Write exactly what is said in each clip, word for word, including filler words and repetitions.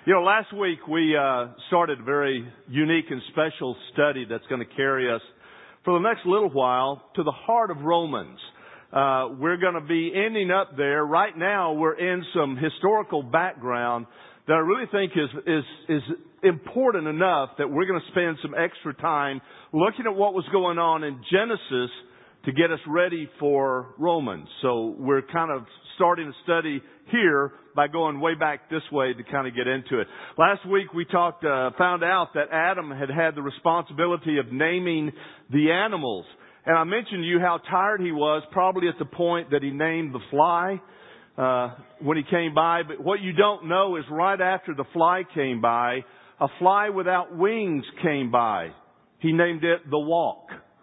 You know, last week we uh, started a very unique and special study that's going to carry us for the next little while to the heart of Romans. Uh, we're going to be ending up there. Right now we're in some historical background that I really think is, is, is important enough that we're going to spend some extra time looking at what was going on in Genesis to get us ready for Romans. So we're kind of starting to study here by going way back this way to kind of get into it. Last week we talked, uh, found out that Adam had had the responsibility of naming the animals. And I mentioned to you how tired he was, probably at the point that he named the fly uh, when he came by. But what you don't know is right after the fly came by, a fly without wings came by. He named it the Walk.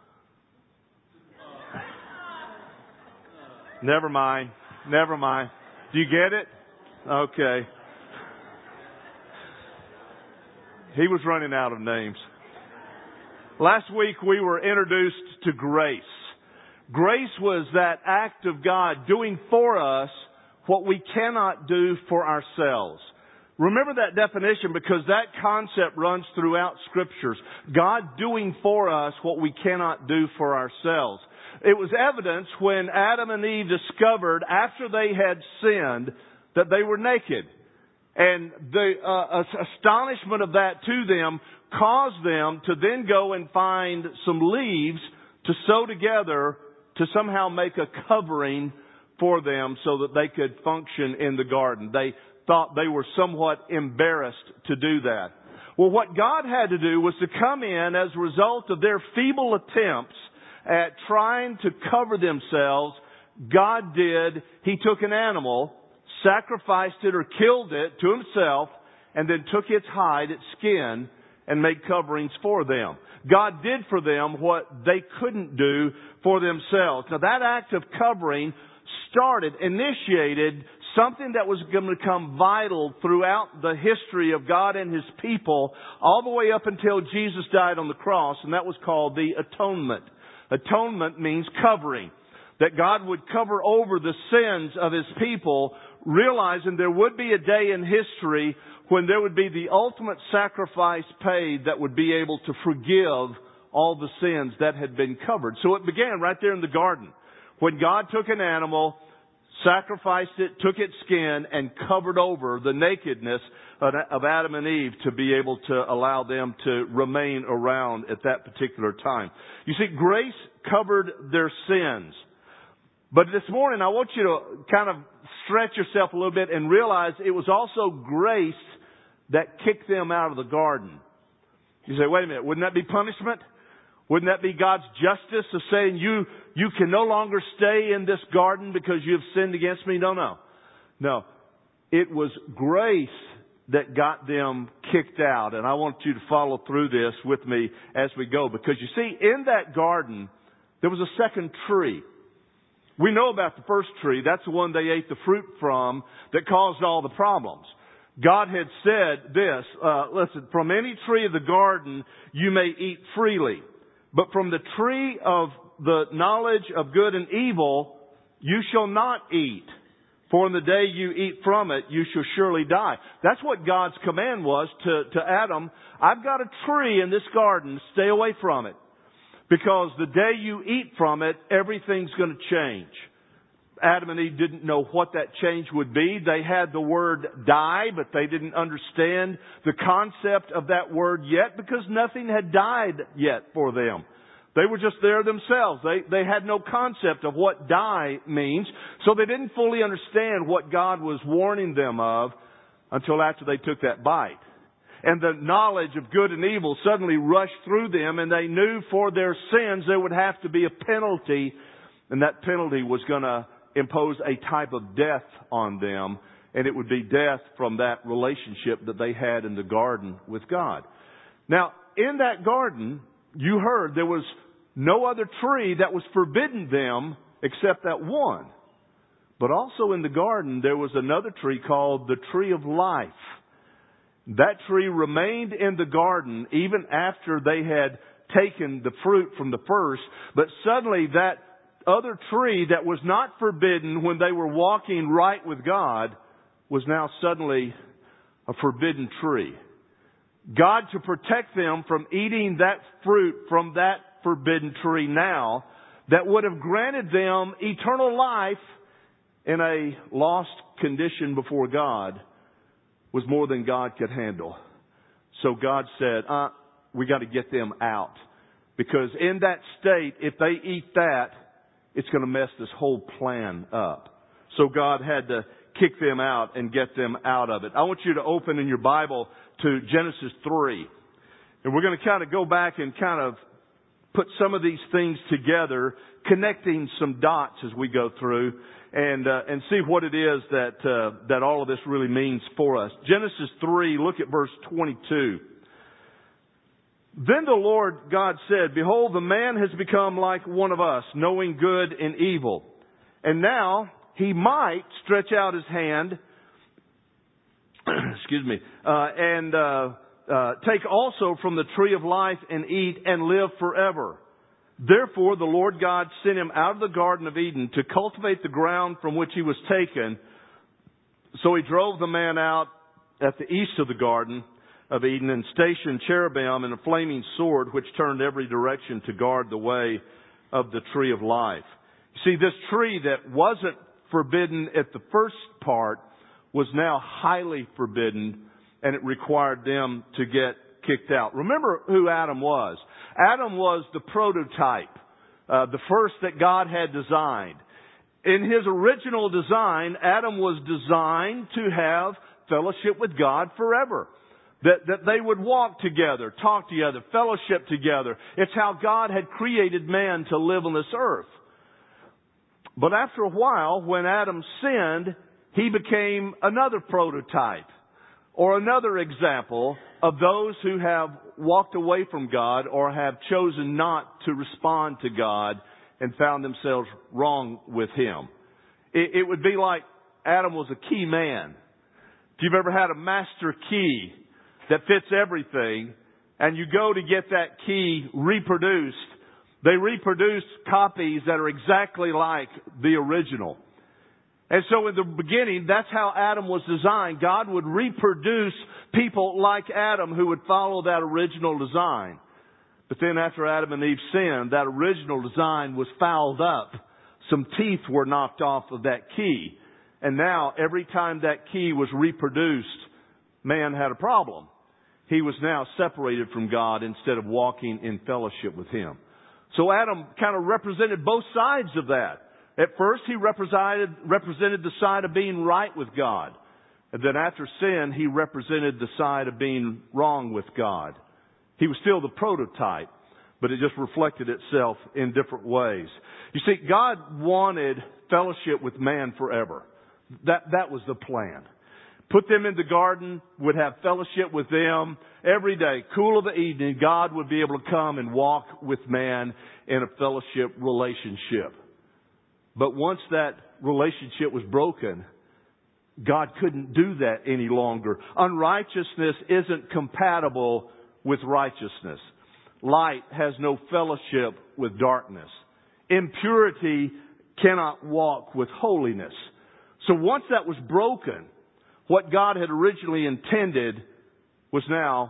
Never mind. Never mind. Do you get it? Okay. He was running out of names. Last week we were introduced to grace. Grace was that act of God doing for us what we cannot do for ourselves. Remember that definition because that concept runs throughout Scriptures. God doing for us what we cannot do for ourselves. It was evidence when Adam and Eve discovered after they had sinned that they were naked. And the uh, astonishment of that to them caused them to then go and find some leaves to sew together to somehow make a covering for them so that they could function in the garden. They thought they were somewhat embarrassed to do that. Well, what God had to do was to come in as a result of their feeble attempts at trying to cover themselves. God did. He took an animal, sacrificed it or killed it to himself, and then took its hide, its skin, and made coverings for them. God did for them what they couldn't do for themselves. Now that act of covering started, initiated something that was going to become vital throughout the history of God and His people all the way up until Jesus died on the cross, and that was called the atonement. Atonement means covering. That God would cover over the sins of His people, realizing there would be a day in history when there would be the ultimate sacrifice paid that would be able to forgive all the sins that had been covered. So it began right there in the garden. When God took an animal, sacrificed it, took its skin, and covered over the nakedness of Adam and Eve to be able to allow them to remain around at that particular time. You see, grace covered their sins. But this morning, I want you to kind of stretch yourself a little bit and realize it was also grace that kicked them out of the garden. You say, wait a minute, wouldn't that be punishment? Wouldn't that be God's justice of saying you, you can no longer stay in this garden because you have sinned against me? No, no. No. It was grace that got them kicked out. And I want you to follow through this with me as we go. Because you see, in that garden, there was a second tree. We know about the first tree. That's the one they ate the fruit from that caused all the problems. God had said this, uh, listen, from any tree of the garden you may eat freely. But from the tree of the knowledge of good and evil you shall not eat. For in the day you eat from it, you shall surely die. That's what God's command was to, to Adam. I've got a tree in this garden. Stay away from it. Because the day you eat from it, everything's going to change. Adam and Eve didn't know what that change would be. They had the word die, but they didn't understand the concept of that word yet because nothing had died yet for them. They were just there themselves. They, they had no concept of what die means, so they didn't fully understand what God was warning them of until after they took that bite. And the knowledge of good and evil suddenly rushed through them, and they knew for their sins there would have to be a penalty, and that penalty was going to impose a type of death on them, and it would be death from that relationship that they had in the garden with God. Now, in that garden, you heard there was no other tree that was forbidden them except that one. But also in the garden, there was another tree called the tree of life. That tree remained in the garden even after they had taken the fruit from the first, but suddenly that other tree that was not forbidden when they were walking right with God was now suddenly a forbidden tree. God, to protect them from eating that fruit from that forbidden tree now, that would have granted them eternal life in a lost condition before God, was more than God could handle. So God said, uh, we got to get them out. Because in that state, if they eat that, it's going to mess this whole plan up. So God had to kick them out and get them out of it. I want you to open in your Bible to Genesis three. And we're going to kind of go back and kind of put some of these things together, connecting some dots as we go through, and uh, and see what it is that uh, that all of this really means for us. Genesis three, look at verse twenty-two. Then the Lord God said, behold, the man has become like one of us, knowing good and evil. And now he might stretch out his hand, excuse me, uh, and uh, uh, take also from the tree of life and eat and live forever. Therefore the Lord God sent him out of the Garden of Eden to cultivate the ground from which he was taken. So he drove the man out at the east of the Garden of Eden and stationed cherubim and a flaming sword which turned every direction to guard the way of the tree of life. You see, this tree that wasn't forbidden at the first part was now highly forbidden, and it required them to get kicked out. Remember who Adam was. Adam was the prototype, uh, the first that God had designed. In his original design, Adam was designed to have fellowship with God forever. That, that they would walk together, talk together, fellowship together. It's how God had created man to live on this earth. But after a while, when Adam sinned, he became another prototype or another example of those who have walked away from God or have chosen not to respond to God and found themselves wrong with Him. It, it would be like Adam was a key man. If you've ever had a master key that fits everything, and you go to get that key reproduced, they reproduce copies that are exactly like the original. And so in the beginning, that's how Adam was designed. God would reproduce people like Adam who would follow that original design. But then after Adam and Eve sinned, that original design was fouled up. Some teeth were knocked off of that key. And now every time that key was reproduced, man had a problem. He was now separated from God instead of walking in fellowship with Him. So Adam kind of represented both sides of that. At first, he represented, represented the side of being right with God. And then after sin, he represented the side of being wrong with God. He was still the prototype, but it just reflected itself in different ways. You see, God wanted fellowship with man forever. That, that was the plan. Put them in the garden, would have fellowship with them every day. Cool of the evening, God would be able to come and walk with man in a fellowship relationship. But once that relationship was broken, God couldn't do that any longer. Unrighteousness isn't compatible with righteousness. Light has no fellowship with darkness. Impurity cannot walk with holiness. So once that was broken, what God had originally intended was now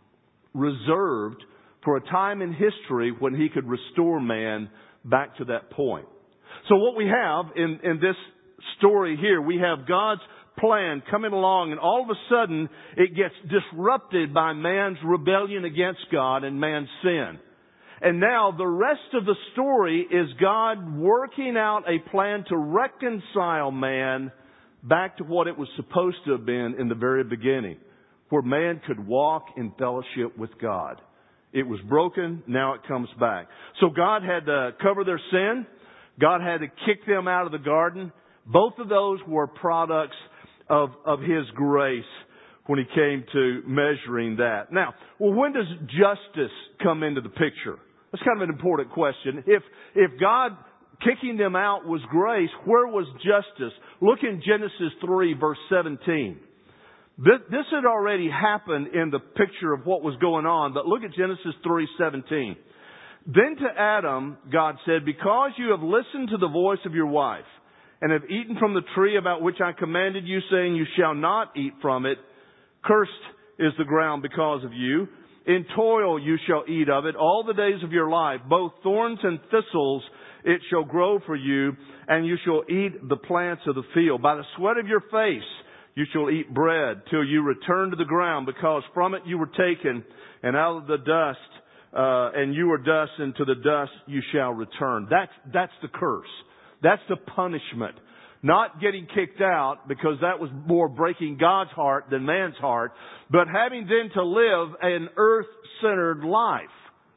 reserved for a time in history when He could restore man back to that point. So what we have in, in this story here, we have God's plan coming along, and all of a sudden it gets disrupted by man's rebellion against God and man's sin. And now the rest of the story is God working out a plan to reconcile man back to what it was supposed to have been in the very beginning, where man could walk in fellowship with God. It was broken, now it comes back. So God had to cover their sin. God had to kick them out of the garden. Both of those were products of, of His grace when He came to measuring that. Now, well, when does justice come into the picture? That's kind of an important question. If, if God kicking them out was grace, where was justice? Look in Genesis three, verse seventeen. This, this had already happened in the picture of what was going on, but look at Genesis three seventeen. Then to Adam, God said, because you have listened to the voice of your wife, and have eaten from the tree about which I commanded you, saying, you shall not eat from it, Cursed is the ground because of you. In toil you shall eat of it all the days of your life. Both thorns and thistles it shall grow for you, and you shall eat the plants of the field. By the sweat of your face you shall eat bread till you return to the ground, because from it you were taken, and out of the dust, uh, and you are dust, and to the dust you shall return. That's, that's the curse. That's the punishment. Not getting kicked out, because that was more breaking God's heart than man's heart, but having then to live an earth-centered life,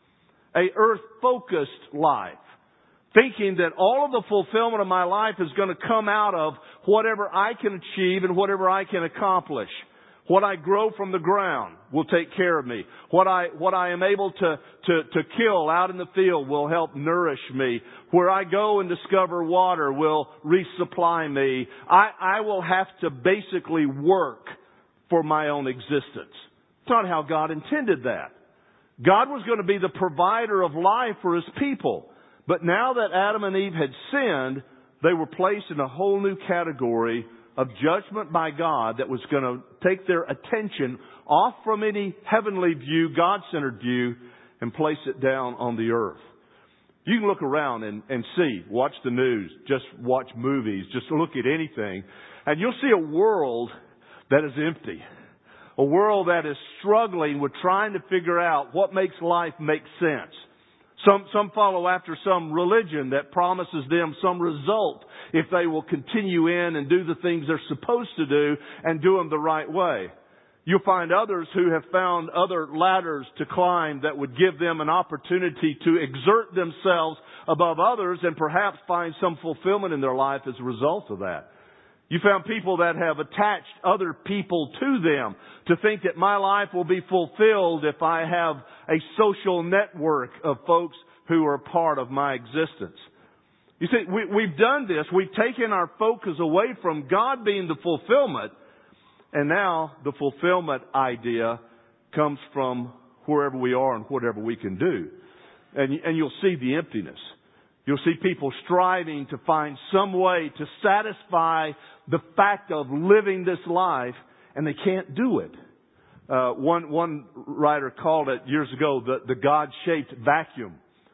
a earth-focused life, thinking that all of the fulfillment of my life is going to come out of whatever I can achieve and whatever I can accomplish. What I grow from the ground will take care of me. What I, what I am able to, to, to kill out in the field will help nourish me. Where I go and discover water will resupply me. I, I will have to basically work for my own existence. It's not how God intended that. God was going to be the provider of life for His people. But now that Adam and Eve had sinned, they were placed in a whole new category of judgment by God that was going to take their attention off from any heavenly view, God-centered view, and place it down on the earth. You can look around and, and see, watch the news, just watch movies, just look at anything, and you'll see a world that is empty. A world that is struggling with trying to figure out what makes life make sense. Some, some follow after some religion that promises them some result if they will continue in and do the things they're supposed to do and do them the right way. You'll find others who have found other ladders to climb that would give them an opportunity to exert themselves above others and perhaps find some fulfillment in their life as a result of that. You found people that have attached other people to them to think that my life will be fulfilled if I have a social network of folks who are part of my existence. You see, we, we've done this. We've taken our focus away from God being the fulfillment, and now the fulfillment idea comes from wherever we are and whatever we can do. And, and you'll see the emptiness. You'll see people striving to find some way to satisfy the fact of living this life, and they can't do it. Uh, one, one writer called it years ago the, the God-shaped vacuum,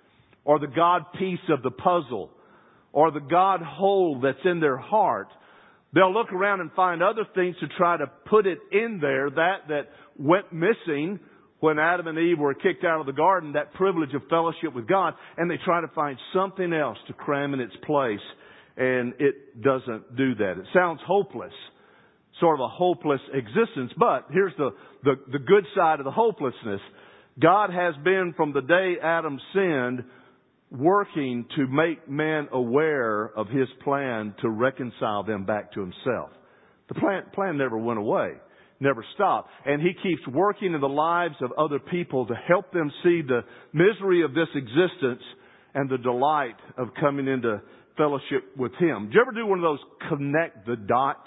or the God piece of the puzzle, or the God hole that's in their heart. They'll look around and find other things to try to put it in there, that, that went missing when Adam and Eve were kicked out of the garden, that privilege of fellowship with God, and they try to find something else to cram in its place, and it doesn't do that. It sounds hopeless, sort of a hopeless existence, but here's the, the, the good side of the hopelessness. God has been, from the day Adam sinned, working to make man aware of His plan to reconcile them back to Himself. The plan, plan never went away. Never stopped. And He keeps working in the lives of other people to help them see the misery of this existence and the delight of coming into fellowship with Him. Did you ever do one of those connect the dots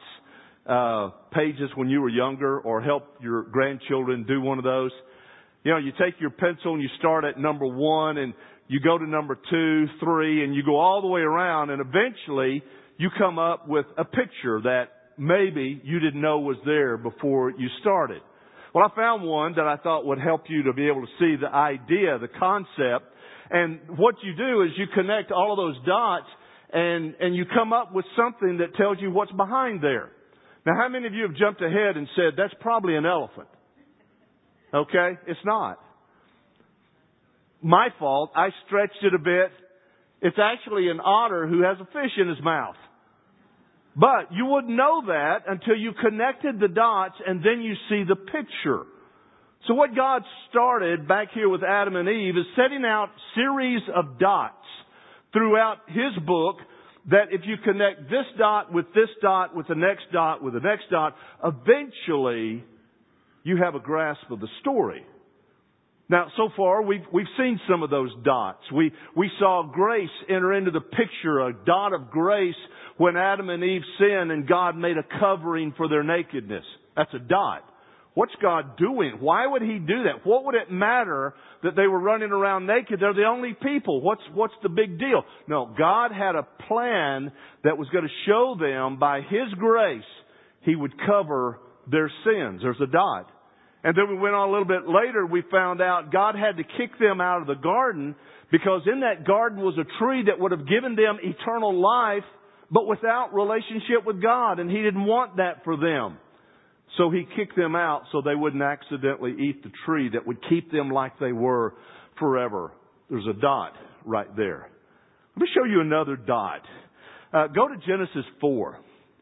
uh, pages when you were younger, or help your grandchildren do one of those? You know, you take your pencil and you start at number one and you go to number two, three, and you go all the way around, and eventually you come up with a picture that maybe you didn't know was there before you started. Well, I found one that I thought would help you to be able to see the idea, the concept. And what you do is you connect all of those dots, and, and you come up with something that tells you what's behind there. Now, how many of you have jumped ahead and said, that's probably an elephant? Okay? It's not. My fault. I stretched it a bit. It's actually an otter who has a fish in his mouth. But you wouldn't know that until you connected the dots and then you see the picture. So what God started back here with Adam and Eve is setting out series of dots throughout His book, that if you connect this dot with this dot with the next dot with the next dot, eventually you have a grasp of the story. Now, so far, we've, we've seen some of those dots. We, we saw grace enter into the picture, a dot of grace when Adam and Eve sinned and God made a covering for their nakedness. That's a dot. What's God doing? Why would He do that? What would it matter that they were running around naked? They're the only people. What's, what's the big deal? No, God had a plan that was going to show them by His grace He would cover their sins. There's a dot. And then we went on a little bit later, we found out God had to kick them out of the garden because in that garden was a tree that would have given them eternal life, but without relationship with God. And He didn't want that for them. So He kicked them out so they wouldn't accidentally eat the tree that would keep them like they were forever. There's a dot right there. Let me show you another dot. Uh, go to Genesis four.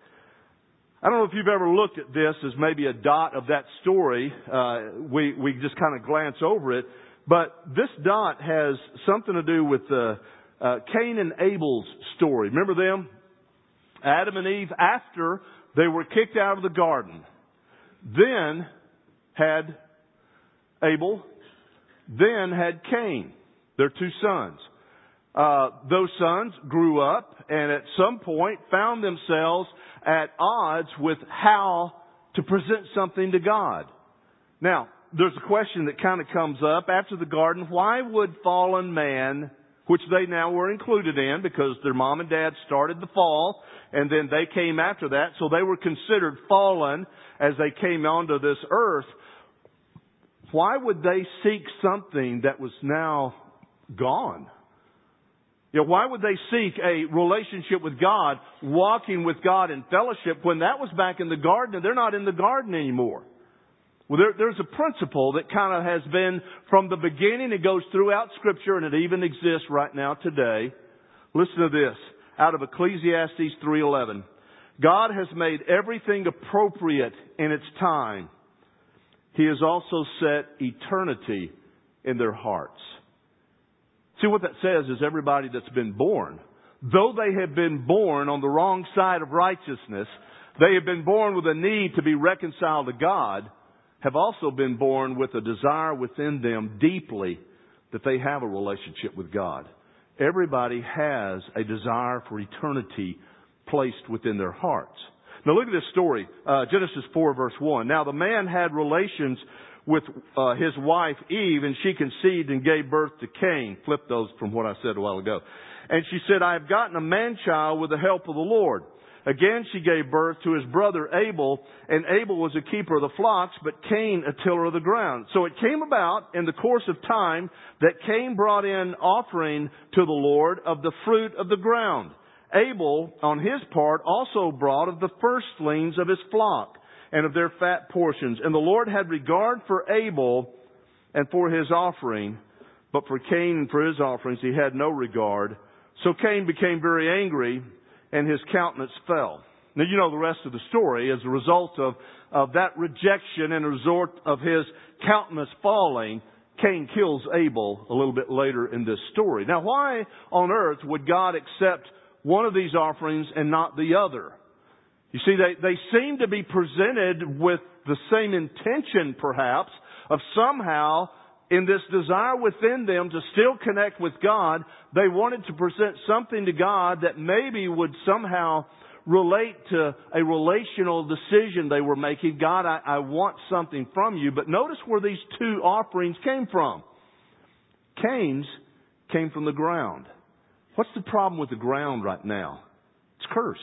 I don't know if you've ever looked at this as maybe a dot of that story. Uh, we, we just kind of glance over it. But this dot has something to do with uh, uh, Cain and Abel's story. Remember them? Adam and Eve, after they were kicked out of the garden, then had Abel, then had Cain, their two sons. Uh, those sons grew up and at some point found themselves at odds with how to present something to God. Now, there's a question that kind of comes up after the garden. Why would fallen man, which they now were included in because their mom and dad started the fall and then they came after that, so they were considered fallen as they came onto this earth. Why would they seek something that was now gone? You know, why would they seek a relationship with God, walking with God in fellowship when that was back in the garden and they're not in the garden anymore? Well, there, there's a principle that kind of has been from the beginning. It goes throughout Scripture and it even exists right now today. Listen to this out of Ecclesiastes three eleven. God has made everything appropriate in its time. He has also set eternity in their hearts. See, what that says is everybody that's been born, though they have been born on the wrong side of righteousness, they have been born with a need to be reconciled to God, have also been born with a desire within them deeply that they have a relationship with God. Everybody has a desire for eternity placed within their hearts. Now look at this story, uh, Genesis four verse one. Now the man had relations with uh, his wife Eve, and she conceived and gave birth to Cain. Flip those from what I said a while ago. And she said, I have gotten a man-child with the help of the Lord. Again she gave birth to his brother Abel, and Abel was a keeper of the flocks, but Cain a tiller of the ground. So it came about in the course of time that Cain brought in offering to the Lord of the fruit of the ground. Abel, on his part, also brought of the firstlings of his flock and of their fat portions. And the Lord had regard for Abel and for his offering, but for Cain and for his offerings he had no regard. So Cain became very angry, and his countenance fell. Now you know the rest of the story. As a result of, of that rejection and a result of his countenance falling, Cain kills Abel a little bit later in this story. Now why on earth would God accept one of these offerings and not the other? You see, they, they seem to be presented with the same intention, perhaps, of somehow, in this desire within them to still connect with God, they wanted to present something to God that maybe would somehow relate to a relational decision they were making. God, I, I want something from you. But notice where these two offerings came from. Cain's came from the ground. What's the problem with the ground right now? It's cursed.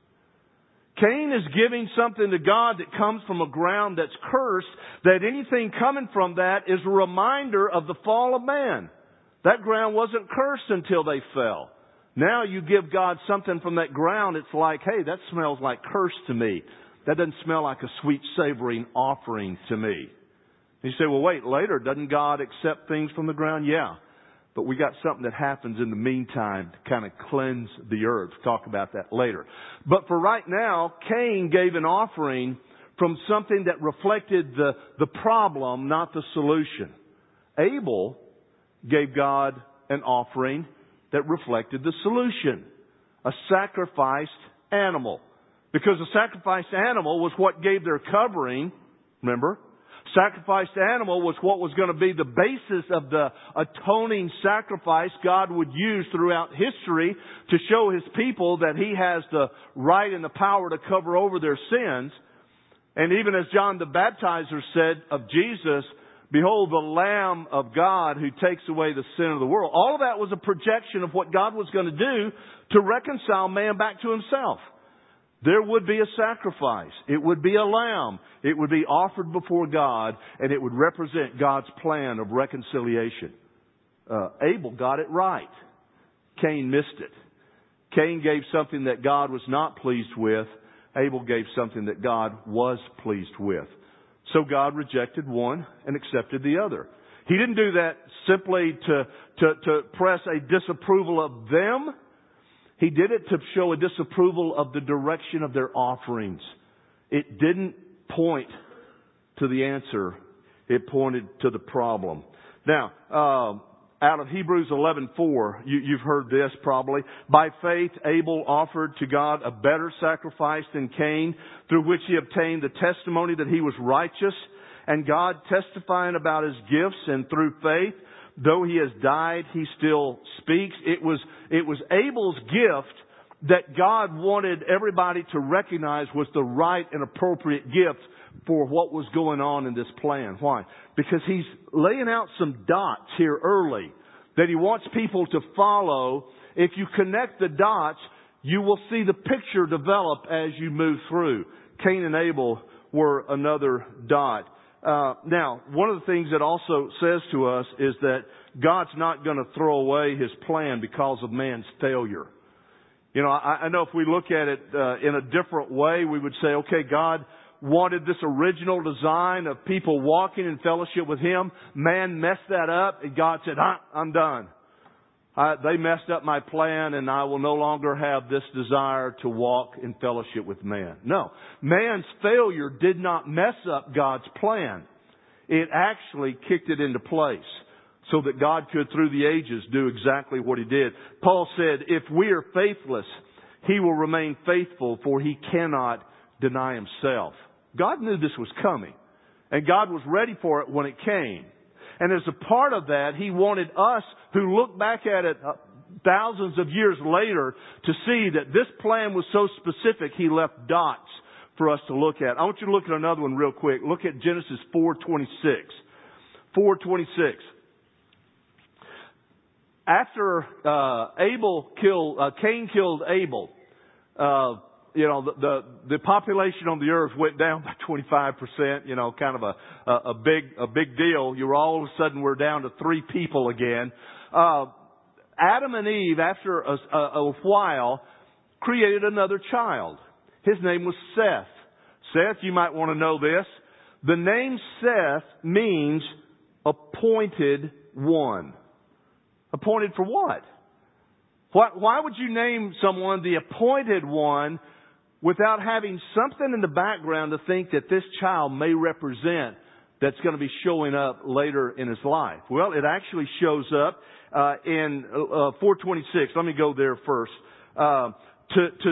Cain is giving something to God that comes from a ground that's cursed, that anything coming from that is a reminder of the fall of man. That ground wasn't cursed until they fell. Now you give God something from that ground, it's like, hey, that smells like curse to me. That doesn't smell like a sweet savoring offering to me. And you say, well, wait, later, doesn't God accept things from the ground? Yeah. But we got something that happens in the meantime to kind of cleanse the earth. We'll talk about that later. But for right now, Cain gave an offering from something that reflected the, the problem, not the solution. Abel gave God an offering that reflected the solution. A sacrificed animal. Because the sacrificed animal was what gave their covering, remember? Sacrificed animal was what was going to be the basis of the atoning sacrifice God would use throughout history to show His people that He has the right and the power to cover over their sins. And even as John the Baptizer said of Jesus, behold the Lamb of God who takes away the sin of the world. All of that was a projection of what God was going to do to reconcile man back to Himself. There would be a sacrifice. It would be a lamb. It would be offered before God, and it would represent God's plan of reconciliation. Uh, Abel got it right. Cain missed it. Cain gave something that God was not pleased with. Abel gave something that God was pleased with. So God rejected one and accepted the other. He didn't do that simply to, to, to press a disapproval of them. He did it to show a disapproval of the direction of their offerings. It didn't point to the answer. It pointed to the problem. Now, uh, out of Hebrews eleven four, you, you've heard this probably. By faith, Abel offered to God a better sacrifice than Cain, through which he obtained the testimony that he was righteous, and God testifying about his gifts, and through faith, though he has died, he still speaks. It was, it was Abel's gift that God wanted everybody to recognize was the right and appropriate gift for what was going on in this plan. Why? Because he's laying out some dots here early that he wants people to follow. If you connect the dots, you will see the picture develop as you move through. Cain and Abel were another dot. Uh, now, one of the things that also says to us is that God's not going to throw away His plan because of man's failure. You know, I, I know if we look at it uh, in a different way, we would say, okay, God wanted this original design of people walking in fellowship with Him. Man messed that up, and God said, ah, I'm done. I, they messed up my plan, and I will no longer have this desire to walk in fellowship with man. No. Man's failure did not mess up God's plan. It actually kicked it into place so that God could, through the ages, do exactly what He did. Paul said, if we are faithless, He will remain faithful, for He cannot deny Himself. God knew this was coming, and God was ready for it when it came. And as a part of that, He wanted us who look back at it thousands of years later to see that this plan was so specific, He left dots for us to look at. I want you to look at another one real quick. Look at Genesis four twenty-six. four twenty-six. After uh, Abel killed, uh, Cain killed Abel, uh, you know, the, the, the population on the earth went down by twenty-five percent, you know, kind of a, a, a big, a big deal. You were all of a sudden we're down to three people again. Uh, Adam and Eve, after a, a, a while, created another child. His name was Seth. Seth, you might want to know this. The name Seth means appointed one. Appointed for what? What? Why would you name someone the appointed one without having something in the background to think that this child may represent that's going to be showing up later in his life? Well, it actually shows up uh, in uh, four twenty-six. Let me go there first. Uh, to, to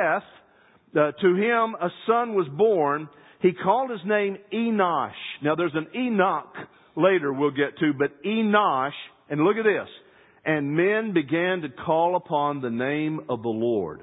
Seth, uh, to him a son was born. He called his name Enosh. Now, there's an Enoch later we'll get to, but Enosh, and look at this. And men began to call upon the name of the Lord.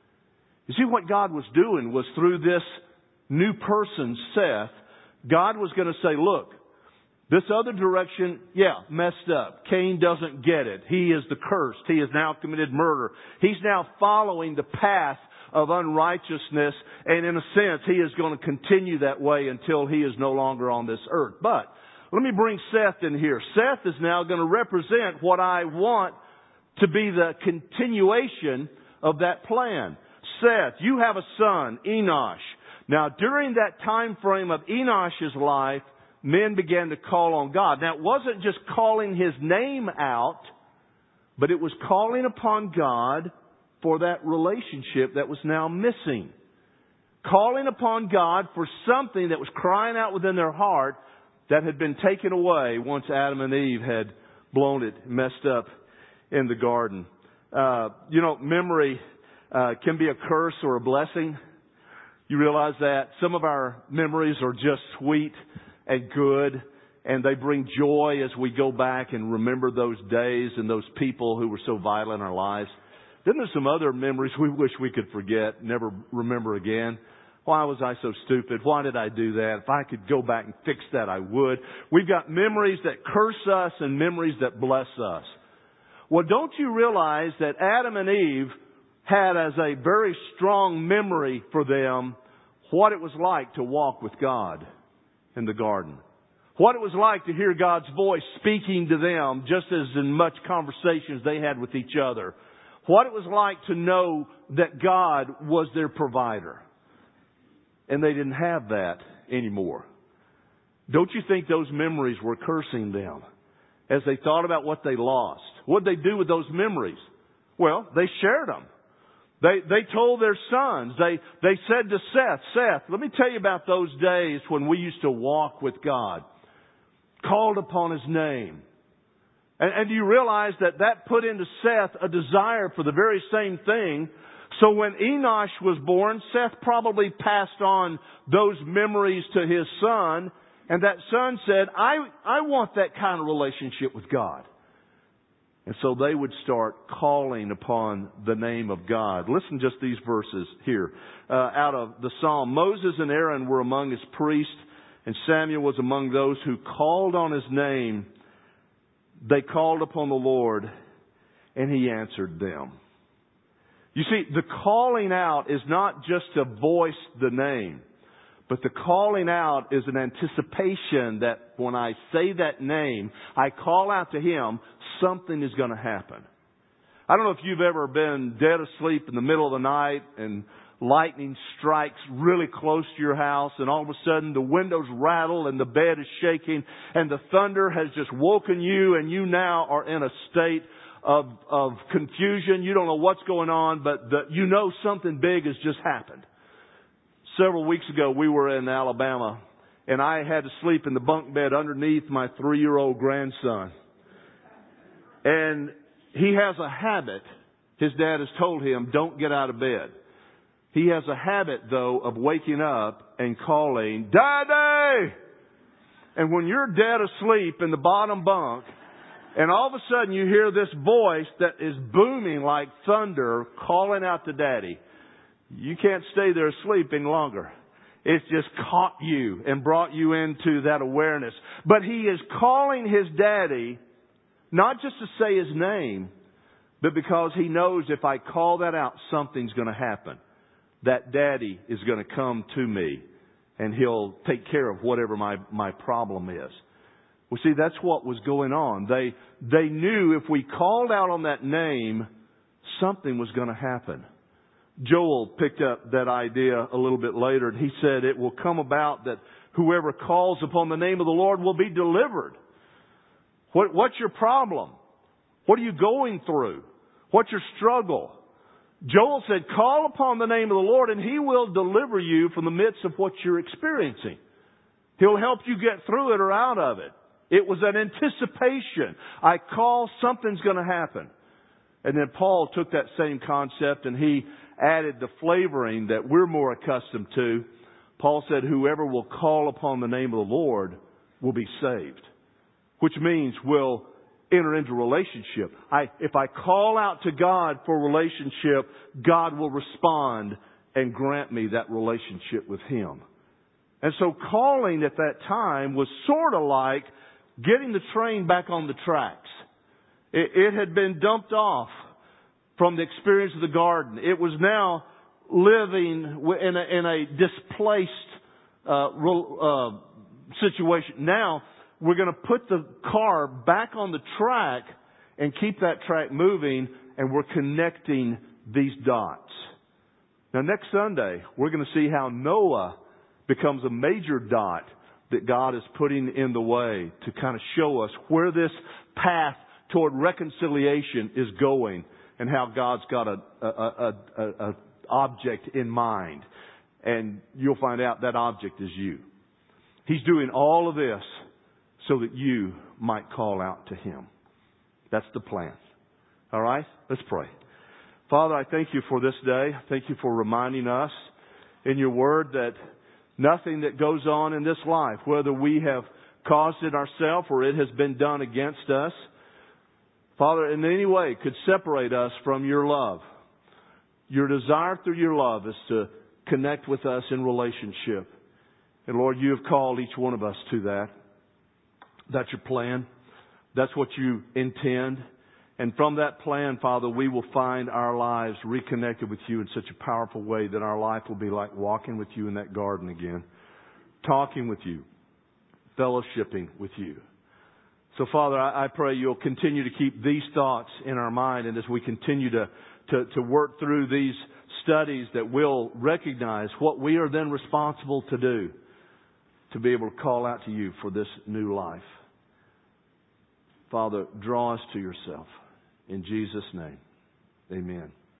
You see, what God was doing was through this new person, Seth, God was going to say, look, this other direction, yeah, messed up. Cain doesn't get it. He is the cursed. He has now committed murder. He's now following the path of unrighteousness. And in a sense, he is going to continue that way until he is no longer on this earth. But let me bring Seth in here. Seth is now going to represent what I want to be the continuation of that plan. Seth, you have a son, Enosh. Now, during that time frame of Enosh's life, men began to call on God. Now, it wasn't just calling His name out, but it was calling upon God for that relationship that was now missing. Calling upon God for something that was crying out within their heart that had been taken away once Adam and Eve had blown it, messed up in the garden. Uh, you know, memory uh, can be a curse or a blessing. You realize that some of our memories are just sweet and good, and they bring joy as we go back and remember those days and those people who were so vital in our lives. Then there's some other memories we wish we could forget, never remember again. Why was I so stupid? Why did I do that? If I could go back and fix that, I would. We've got memories that curse us and memories that bless us. Well, don't you realize that Adam and Eve had as a very strong memory for them what it was like to walk with God in the garden. What it was like to hear God's voice speaking to them just as in much conversations they had with each other. What it was like to know that God was their provider. And they didn't have that anymore. Don't you think those memories were cursing them as they thought about what they lost? What did they do with those memories? Well, they shared them. They they told their sons. They they said to Seth, Seth, let me tell you about those days when we used to walk with God. Called upon His name. And, and do you realize that that put into Seth a desire for the very same thing? So when Enosh was born, Seth probably passed on those memories to his son. And that son said, I, I want that kind of relationship with God. And so they would start calling upon the name of God. Listen just these verses here uh, out of the Psalm. Moses and Aaron were among his priests, and Samuel was among those who called on His name. They called upon the Lord, and He answered them. You see, the calling out is not just to voice the name, but the calling out is an anticipation that when I say that name, I call out to Him, something is going to happen. I don't know if you've ever been dead asleep in the middle of the night and lightning strikes really close to your house, and all of a sudden the windows rattle and the bed is shaking and the thunder has just woken you, and you now are in a state of, of confusion. You don't know what's going on, but the, you know something big has just happened. Several weeks ago, we were in Alabama, and I had to sleep in the bunk bed underneath my three-year-old grandson. And he has a habit. His dad has told him, don't get out of bed. He has a habit, though, of waking up and calling, Daddy! And when you're dead asleep in the bottom bunk, and all of a sudden you hear this voice that is booming like thunder, calling out to Daddy, you can't stay there asleep any longer. It's just caught you and brought you into that awareness. But he is calling his daddy, not just to say his name, but because he knows if I call that out, something's going to happen. That daddy is going to come to me and he'll take care of whatever my, my problem is. Well, see, that's what was going on. They, they knew if we called out on that name, something was going to happen. Joel picked up that idea a little bit later, and he said it will come about that whoever calls upon the name of the Lord will be delivered. What, what's your problem? What are you going through? What's your struggle? Joel said, call upon the name of the Lord and He will deliver you from the midst of what you're experiencing. He'll help you get through it or out of it. It was an anticipation. I call, something's going to happen. And then Paul took that same concept and he added the flavoring that we're more accustomed to. Paul said, whoever will call upon the name of the Lord will be saved. Which means will enter into relationship. I, if I call out to God for relationship, God will respond and grant me that relationship with Him. And so calling at that time was sort of like getting the train back on the tracks. It, it had been dumped off from the experience of the garden. It was now living in a, in a displaced uh, uh, situation. Now we're going to put the car back on the track and keep that track moving, and we're connecting these dots. Now next Sunday, we're going to see how Noah becomes a major dot that God is putting in the way to kind of show us where this path toward reconciliation is going and how God's got a, a, a, a, a object in mind. And you'll find out that object is you. He's doing all of this so that you might call out to Him. That's the plan. All right? Let's pray. Father, I thank You for this day. Thank You for reminding us in Your Word that nothing that goes on in this life, whether we have caused it ourselves or it has been done against us, Father, in any way could separate us from Your love. Your desire through Your love is to connect with us in relationship. And Lord, You have called each one of us to that. That's Your plan. That's what You intend. And from that plan, Father, we will find our lives reconnected with You in such a powerful way that our life will be like walking with You in that garden again, talking with You, fellowshipping with You. So, Father, I, I pray You'll continue to keep these thoughts in our mind, and as we continue to, to, to work through these studies, that we'll recognize what we are then responsible to do to be able to call out to You for this new life. Father, draw us to Yourself. In Jesus' name, amen.